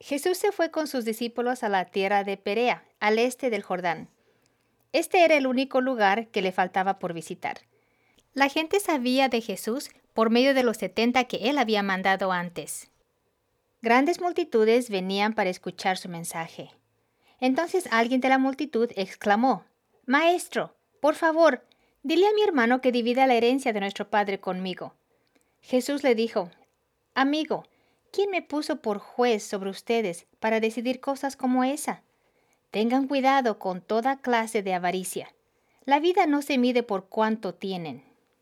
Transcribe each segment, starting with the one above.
Jesús se fue con sus discípulos a la tierra de Perea, al este del Jordán. Este era el único lugar que le faltaba por visitar. La gente sabía de Jesús por medio de los 70 que él había mandado antes. Grandes multitudes venían para escuchar su mensaje. Entonces alguien de la multitud exclamó: «Maestro, por favor, dile a mi hermano que divida la herencia de nuestro padre conmigo». Jesús le dijo: «Amigo, ¿quién me puso por juez sobre ustedes para decidir cosas como esa? Tengan cuidado con toda clase de avaricia. La vida no se mide por cuánto tienen».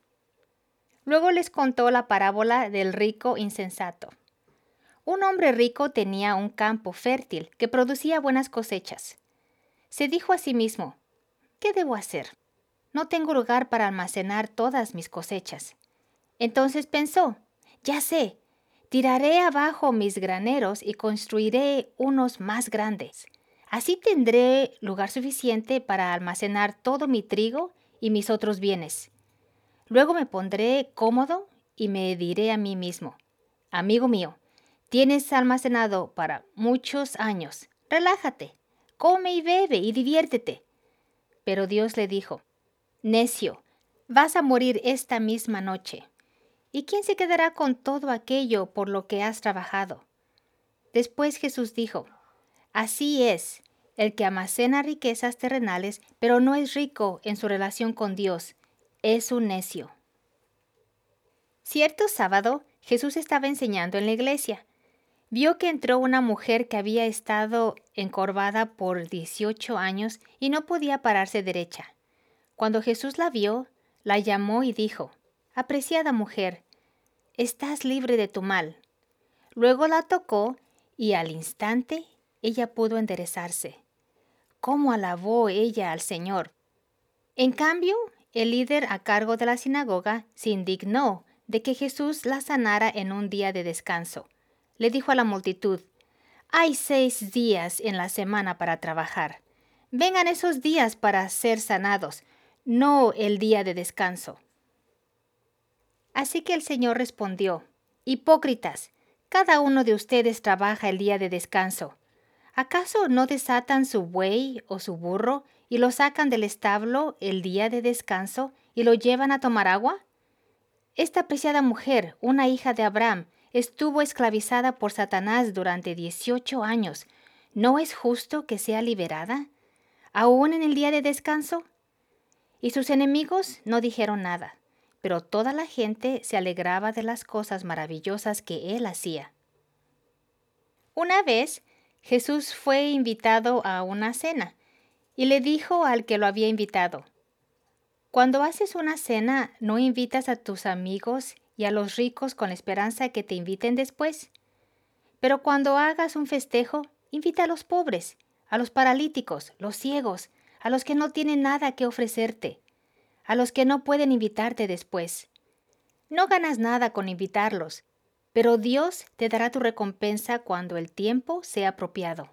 Luego les contó la parábola del rico insensato. Un hombre rico tenía un campo fértil que producía buenas cosechas. Se dijo a sí mismo: «¿Qué debo hacer? No tengo lugar para almacenar todas mis cosechas». Entonces pensó: «Ya sé, tiraré abajo mis graneros y construiré unos más grandes. Así tendré lugar suficiente para almacenar todo mi trigo y mis otros bienes. Luego me pondré cómodo y me diré a mí mismo: amigo mío, tienes almacenado para muchos años. Relájate, come y bebe y diviértete». Pero Dios le dijo: «Necio, vas a morir esta misma noche. ¿Y quién se quedará con todo aquello por lo que has trabajado?». Después Jesús dijo: «Así es el que almacena riquezas terrenales, pero no es rico en su relación con Dios. Es un necio». Cierto sábado, Jesús estaba enseñando en la iglesia. Vio que entró una mujer que había estado encorvada por 18 años y no podía pararse derecha. Cuando Jesús la vio, la llamó y dijo: «Apreciada mujer, estás libre de tu mal». Luego la tocó y al instante ella pudo enderezarse. ¿Cómo alabó ella al Señor! En cambio, el líder a cargo de la sinagoga se indignó de que Jesús la sanara en un día de descanso. Le dijo a la multitud: «Hay 6 días en la semana para trabajar. Vengan esos días para ser sanados, no el día de descanso». Así que el Señor respondió: «Hipócritas, cada uno de ustedes trabaja el día de descanso. ¿Acaso no desatan su buey o su burro y lo sacan del establo el día de descanso y lo llevan a tomar agua? Esta apreciada mujer, una hija de Abraham, estuvo esclavizada por Satanás durante 18 años. ¿No es justo que sea liberada, aún en el día de descanso?». Y sus enemigos no dijeron nada, pero toda la gente se alegraba de las cosas maravillosas que él hacía. Una vez, Jesús fue invitado a una cena y le dijo al que lo había invitado: «Cuando haces una cena, ¿no invitas a tus amigos y a los ricos con la esperanza que te inviten después? Pero cuando hagas un festejo, invita a los pobres, a los paralíticos, los ciegos, a los que no tienen nada que ofrecerte, a los que no pueden invitarte después. No ganas nada con invitarlos, pero Dios te dará tu recompensa cuando el tiempo sea apropiado».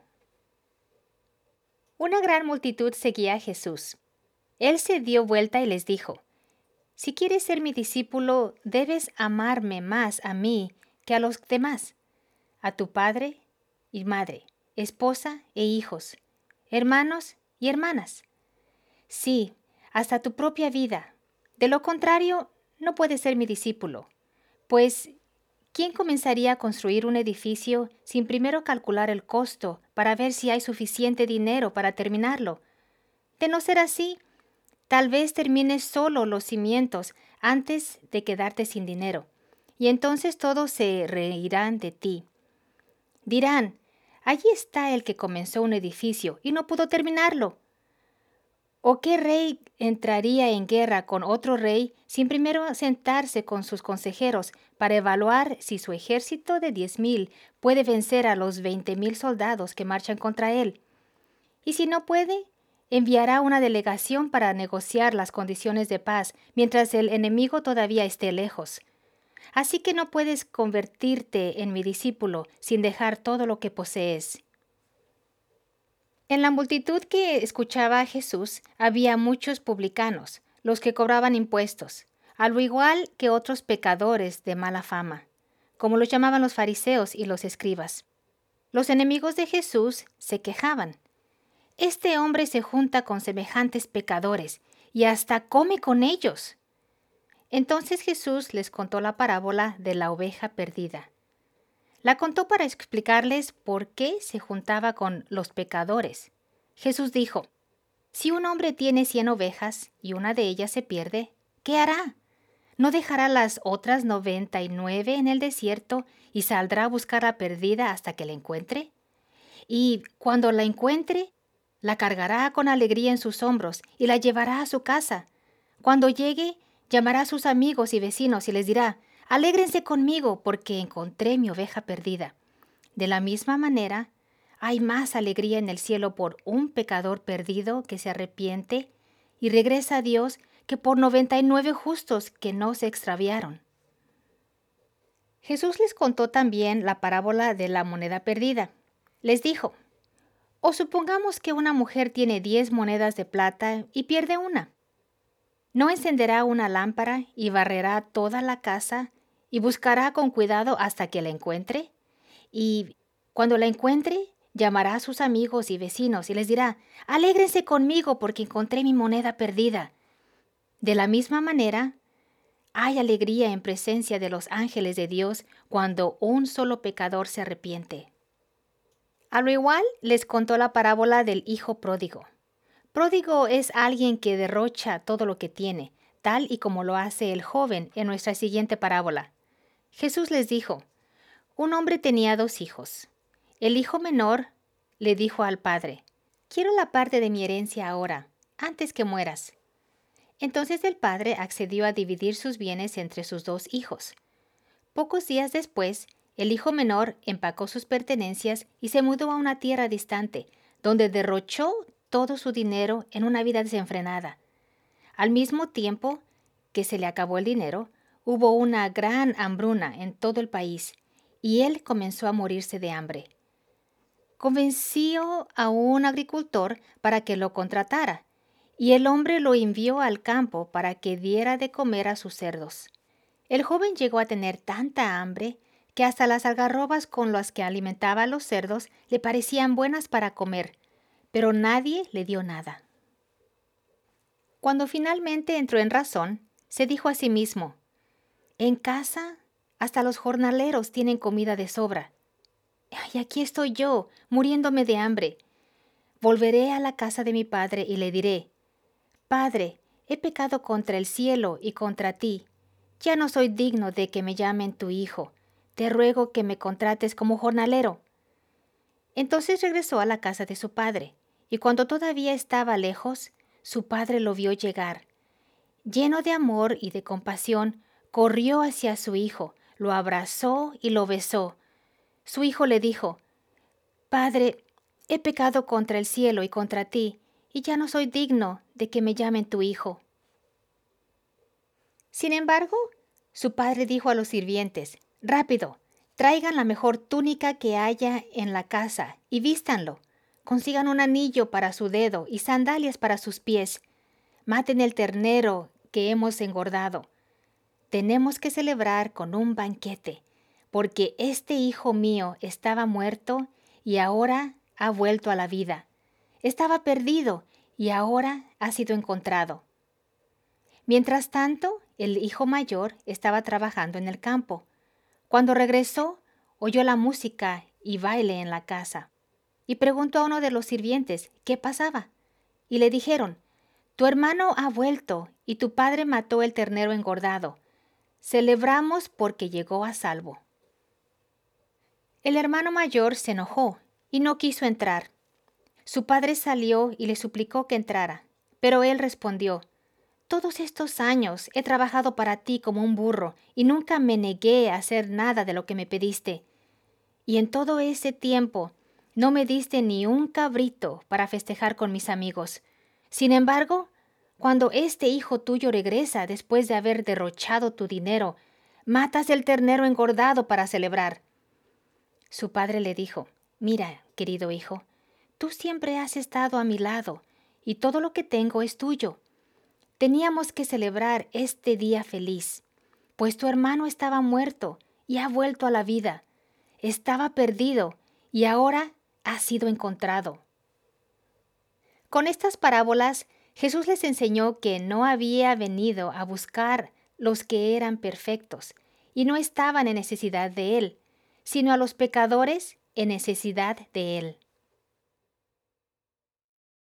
Una gran multitud seguía a Jesús. Él se dio vuelta y les dijo: «Si quieres ser mi discípulo, debes amarme más a mí que a los demás, a tu padre y madre, esposa e hijos, hermanos y hermanas. Sí, hasta tu propia vida. De lo contrario, no puedes ser mi discípulo. Pues, ¿quién comenzaría a construir un edificio sin primero calcular el costo para ver si hay suficiente dinero para terminarlo? De no ser así, tal vez termines solo los cimientos antes de quedarte sin dinero, y entonces todos se reirán de ti. Dirán: allí está el que comenzó un edificio y no pudo terminarlo. ¿O qué rey entraría en guerra con otro rey sin primero sentarse con sus consejeros para evaluar si su ejército de 10,000 puede vencer a los 20,000 soldados que marchan contra él? Y si no puede, enviará una delegación para negociar las condiciones de paz mientras el enemigo todavía esté lejos. Así que no puedes convertirte en mi discípulo sin dejar todo lo que posees». En la multitud que escuchaba a Jesús había muchos publicanos, los que cobraban impuestos, al igual que otros pecadores de mala fama, como los llamaban los fariseos y los escribas. Los enemigos de Jesús se quejaban. Este hombre se junta con semejantes pecadores y hasta come con ellos. Entonces Jesús les contó la parábola de la oveja perdida. La contó para explicarles por qué se juntaba con los pecadores. Jesús dijo, si un hombre tiene 100 ovejas y una de ellas se pierde, ¿qué hará? ¿No dejará las otras 99 en el desierto y saldrá a buscar la perdida hasta que la encuentre? Y cuando la encuentre, la cargará con alegría en sus hombros y la llevará a su casa. Cuando llegue, llamará a sus amigos y vecinos y les dirá, alégrense conmigo porque encontré mi oveja perdida. De la misma manera, hay más alegría en el cielo por un pecador perdido que se arrepiente y regresa a Dios que por 99 justos que no se extraviaron. Jesús les contó también la parábola de la moneda perdida. Les dijo, o supongamos que una mujer tiene 10 monedas de plata y pierde una. ¿No encenderá una lámpara y barrerá toda la casa y buscará con cuidado hasta que la encuentre? Y cuando la encuentre, llamará a sus amigos y vecinos y les dirá, alégrense conmigo porque encontré mi moneda perdida. De la misma manera, hay alegría en presencia de los ángeles de Dios cuando un solo pecador se arrepiente. A lo igual les contó la parábola del hijo pródigo. Pródigo es alguien que derrocha todo lo que tiene, tal y como lo hace el joven en nuestra siguiente parábola. Jesús les dijo, un hombre tenía 2 hijos. El hijo menor le dijo al padre, quiero la parte de mi herencia ahora, antes que mueras. Entonces el padre accedió a dividir sus bienes entre sus 2 hijos. Pocos días después, el hijo menor empacó sus pertenencias y se mudó a una tierra distante, donde derrochó todo su dinero en una vida desenfrenada. Al mismo tiempo que se le acabó el dinero, hubo una gran hambruna en todo el país, y él comenzó a morirse de hambre. Convenció a un agricultor para que lo contratara, y el hombre lo envió al campo para que diera de comer a sus cerdos. El joven llegó a tener tanta hambre que hasta las algarrobas con las que alimentaba a los cerdos le parecían buenas para comer, pero nadie le dio nada. Cuando finalmente entró en razón, se dijo a sí mismo, en casa hasta los jornaleros tienen comida de sobra. Y aquí estoy yo, muriéndome de hambre. Volveré a la casa de mi padre y le diré, Padre, he pecado contra el cielo y contra ti. Ya no soy digno de que me llamen tu hijo. Te ruego que me contrates como jornalero. Entonces regresó a la casa de su padre, y cuando todavía estaba lejos, su padre lo vio llegar. Lleno de amor y de compasión, corrió hacia su hijo, lo abrazó y lo besó. Su hijo le dijo, Padre, he pecado contra el cielo y contra ti, y ya no soy digno de que me llamen tu hijo. Sin embargo, su padre dijo a los sirvientes, rápido, traigan la mejor túnica que haya en la casa y vístanlo. Consigan un anillo para su dedo y sandalias para sus pies. Maten el ternero que hemos engordado. Tenemos que celebrar con un banquete, porque este hijo mío estaba muerto y ahora ha vuelto a la vida. Estaba perdido y ahora ha sido encontrado. Mientras tanto, el hijo mayor estaba trabajando en el campo. Cuando regresó, oyó la música y baile en la casa, y preguntó a uno de los sirvientes qué pasaba. Y le dijeron, tu hermano ha vuelto y tu padre mató el ternero engordado. Celebramos porque llegó a salvo. El hermano mayor se enojó y no quiso entrar. Su padre salió y le suplicó que entrara, pero él respondió, todos estos años he trabajado para ti como un burro y nunca me negué a hacer nada de lo que me pediste. Y en todo ese tiempo no me diste ni un cabrito para festejar con mis amigos. Sin embargo, cuando este hijo tuyo regresa después de haber derrochado tu dinero, matas el ternero engordado para celebrar. Su padre le dijo, mira, querido hijo, tú siempre has estado a mi lado y todo lo que tengo es tuyo. Teníamos que celebrar este día feliz, pues tu hermano estaba muerto y ha vuelto a la vida. Estaba perdido y ahora ha sido encontrado. Con estas parábolas, Jesús les enseñó que no había venido a buscar los que eran perfectos y no estaban en necesidad de Él, sino a los pecadores en necesidad de Él.